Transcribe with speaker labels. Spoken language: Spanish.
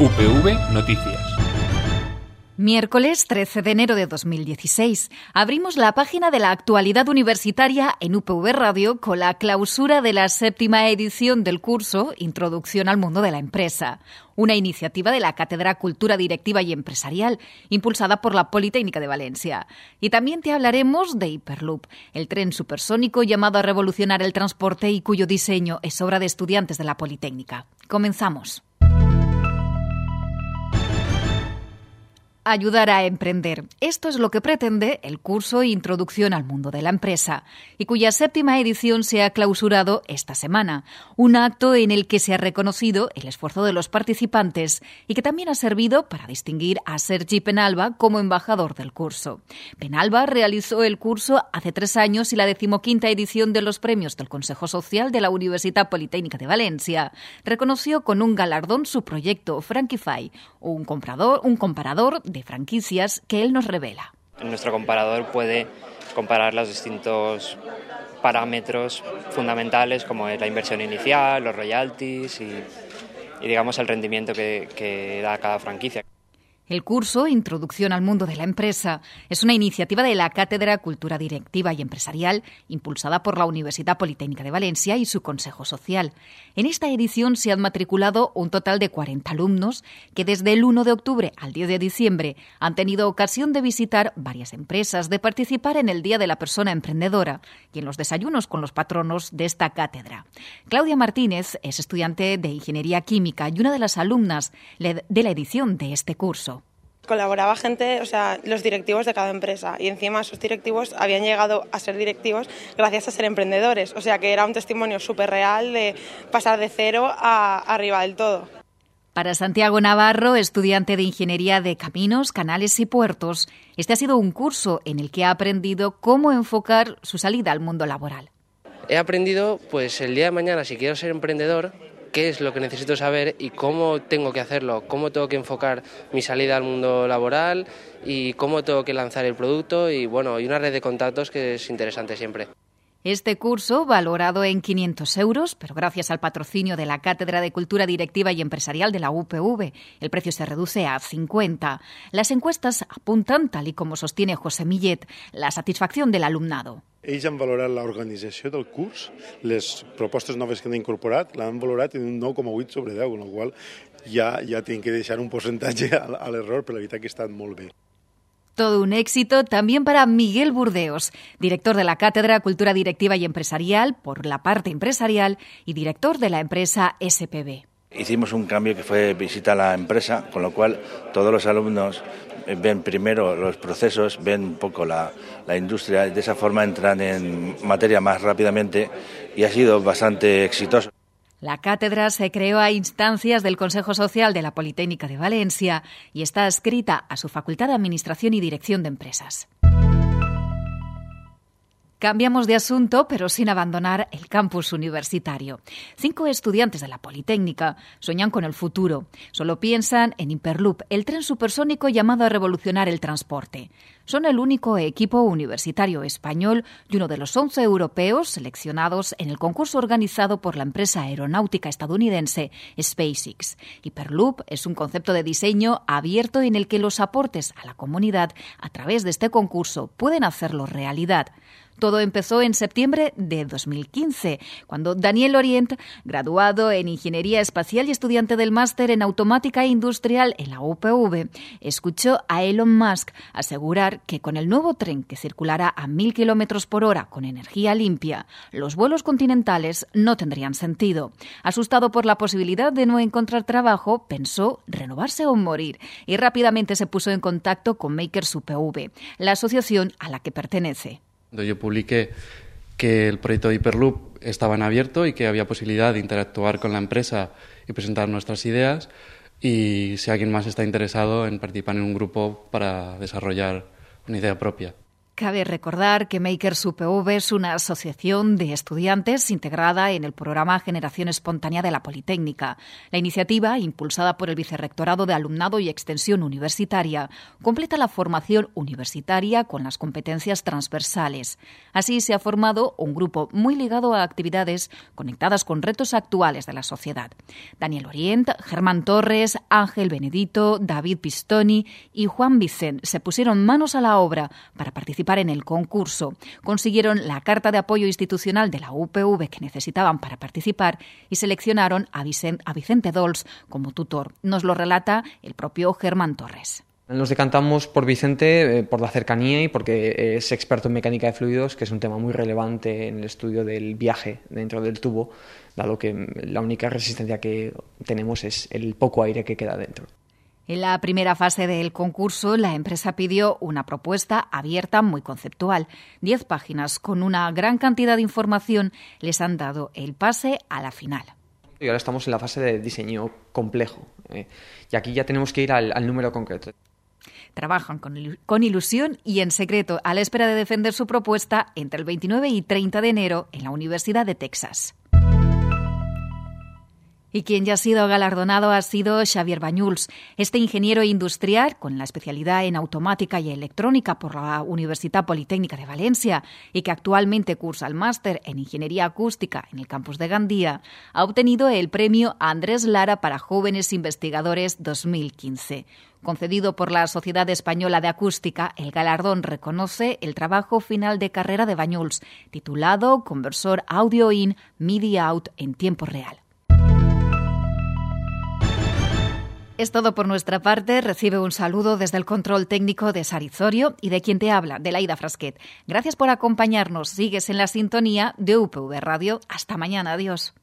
Speaker 1: UPV Noticias.
Speaker 2: Miércoles 13 de enero de 2016. Abrimos la página de la actualidad universitaria en UPV Radio con la clausura de la 7ª edición del curso Introducción al mundo de la empresa, una iniciativa de la Cátedra Cultura Directiva y Empresarial, impulsada por la Politécnica de Valencia. Y también te hablaremos de Hyperloop, el tren supersónico llamado a revolucionar el transporte y cuyo diseño es obra de estudiantes de la Politécnica. Comenzamos. Ayudar a emprender. Esto es lo que pretende el curso Introducción al mundo de la empresa, y cuya 7ª edición se ha clausurado esta semana. Un acto en el que se ha reconocido el esfuerzo de los participantes y que también ha servido para distinguir a Sergi Penalba como embajador del curso. Penalba realizó el curso hace 3 años y la 15ª edición de los premios del Consejo Social de la Universitat Politécnica de Valencia. Reconoció con un galardón su proyecto Frankify, un comparador de franquicias que él nos revela.
Speaker 3: Nuestro comparador puede comparar los distintos parámetros fundamentales como es la inversión inicial, los royalties y digamos el rendimiento que da cada franquicia.
Speaker 2: El curso Introducción al mundo de la empresa es una iniciativa de la Cátedra Cultura Directiva y Empresarial impulsada por la Universitat Politécnica de Valencia y su Consejo Social. En esta edición se han matriculado un total de 40 alumnos que desde el 1 de octubre al 10 de diciembre han tenido ocasión de visitar varias empresas, de participar en el Día de la Persona Emprendedora y en los desayunos con los patronos de esta cátedra. Claudia Martínez es estudiante de Ingeniería Química y una de las alumnas de la edición de este curso.
Speaker 4: Colaboraba gente, los directivos de cada empresa, y encima esos directivos habían llegado a ser directivos gracias a ser emprendedores, que era un testimonio súper real de pasar de cero a arriba del todo.
Speaker 2: Para Santiago Navarro, estudiante de Ingeniería de Caminos, Canales y Puertos, este ha sido un curso en el que ha aprendido cómo enfocar su salida al mundo laboral.
Speaker 5: He aprendido, el día de mañana, si quiero ser emprendedor, qué es lo que necesito saber y cómo tengo que hacerlo, cómo tengo que enfocar mi salida al mundo laboral y cómo tengo que lanzar el producto y una red de contactos que es interesante siempre.
Speaker 2: Este curso, valorado en 500 euros, pero gracias al patrocinio de la Cátedra de Cultura Directiva y Empresarial de la UPV, el precio se reduce a 50. Las encuestas apuntan, tal y como sostiene José Millet, la satisfacción del alumnado.
Speaker 6: Ells han valorat l'organització del curs, les propostes noves que han incorporat, l'han valorat en un 9,8 sobre 10, amb la qual ja tenen que deixar un percentatge a l'error, però la veritat que ha estat molt bé.
Speaker 2: Todo un éxito también para Miguel Burdeos, director de la Cátedra Cultura Directiva y Empresarial por la parte empresarial y director de la empresa SPB.
Speaker 7: Hicimos un cambio que fue visita a la empresa, con lo cual todos los alumnos ven primero los procesos, ven un poco la industria y de esa forma entran en materia más rápidamente y ha sido bastante exitoso.
Speaker 2: La cátedra se creó a instancias del Consejo Social de la Politécnica de Valencia y está adscrita a su Facultad de Administración y Dirección de Empresas. Cambiamos de asunto, pero sin abandonar el campus universitario. 5 estudiantes de la Politécnica sueñan con el futuro. Solo piensan en Hyperloop, el tren supersónico llamado a revolucionar el transporte. Son el único equipo universitario español y uno de los 11 europeos seleccionados en el concurso organizado por la empresa aeronáutica estadounidense SpaceX. Hyperloop es un concepto de diseño abierto en el que los aportes a la comunidad a través de este concurso pueden hacerlo realidad. Todo empezó en septiembre de 2015, cuando Daniel Orient, graduado en Ingeniería Espacial y estudiante del máster en Automática Industrial en la UPV, escuchó a Elon Musk asegurar que con el nuevo tren que circulará a 1.000 kilómetros por hora con energía limpia, los vuelos continentales no tendrían sentido. Asustado por la posibilidad de no encontrar trabajo, pensó renovarse o morir y rápidamente se puso en contacto con Makers UPV, la asociación a la que pertenece.
Speaker 8: Yo publiqué que el proyecto de Hyperloop estaba en abierto y que había posibilidad de interactuar con la empresa y presentar nuestras ideas, y si alguien más está interesado en participar en un grupo para desarrollar una idea propia.
Speaker 2: Cabe recordar que Makers UPV es una asociación de estudiantes integrada en el programa Generación Espontánea de la Politécnica. La iniciativa, impulsada por el Vicerrectorado de Alumnado y Extensión Universitaria, completa la formación universitaria con las competencias transversales. Así se ha formado un grupo muy ligado a actividades conectadas con retos actuales de la sociedad. Daniel Orient, Germán Torres, Ángel Benedito, David Pistoni y Juan Vicent se pusieron manos a la obra para participar en el concurso. Consiguieron la carta de apoyo institucional de la UPV que necesitaban para participar y seleccionaron a Vicente Dols como tutor. Nos lo relata el propio Germán Torres.
Speaker 1: Nos decantamos por Vicente por la cercanía y porque es experto en mecánica de fluidos, que es un tema muy relevante en el estudio del viaje dentro del tubo, dado que la única resistencia que tenemos es el poco aire que queda dentro.
Speaker 2: En la primera fase del concurso, la empresa pidió una propuesta abierta muy conceptual. 10 páginas con una gran cantidad de información les han dado el pase a la final.
Speaker 1: Y ahora estamos en la fase de diseño complejo. Y aquí ya tenemos que ir al número concreto.
Speaker 2: Trabajan con ilusión y en secreto, a la espera de defender su propuesta entre el 29 y 30 de enero en la Universidad de Texas. Y quien ya ha sido galardonado ha sido Xavier Bañuls, este ingeniero industrial con la especialidad en automática y electrónica por la Universitat Politécnica de Valencia y que actualmente cursa el máster en ingeniería acústica en el campus de Gandía, ha obtenido el premio Andrés Lara para Jóvenes Investigadores 2015. Concedido por la Sociedad Española de Acústica, el galardón reconoce el trabajo final de carrera de Bañuls, titulado Conversor Audio In, MIDI Out en tiempo real. Es todo por nuestra parte. Recibe un saludo desde el control técnico de Sarizorio y de quien te habla, de Laida Frasquet. Gracias por acompañarnos. Sigues en la sintonía de UPV Radio. Hasta mañana. Adiós.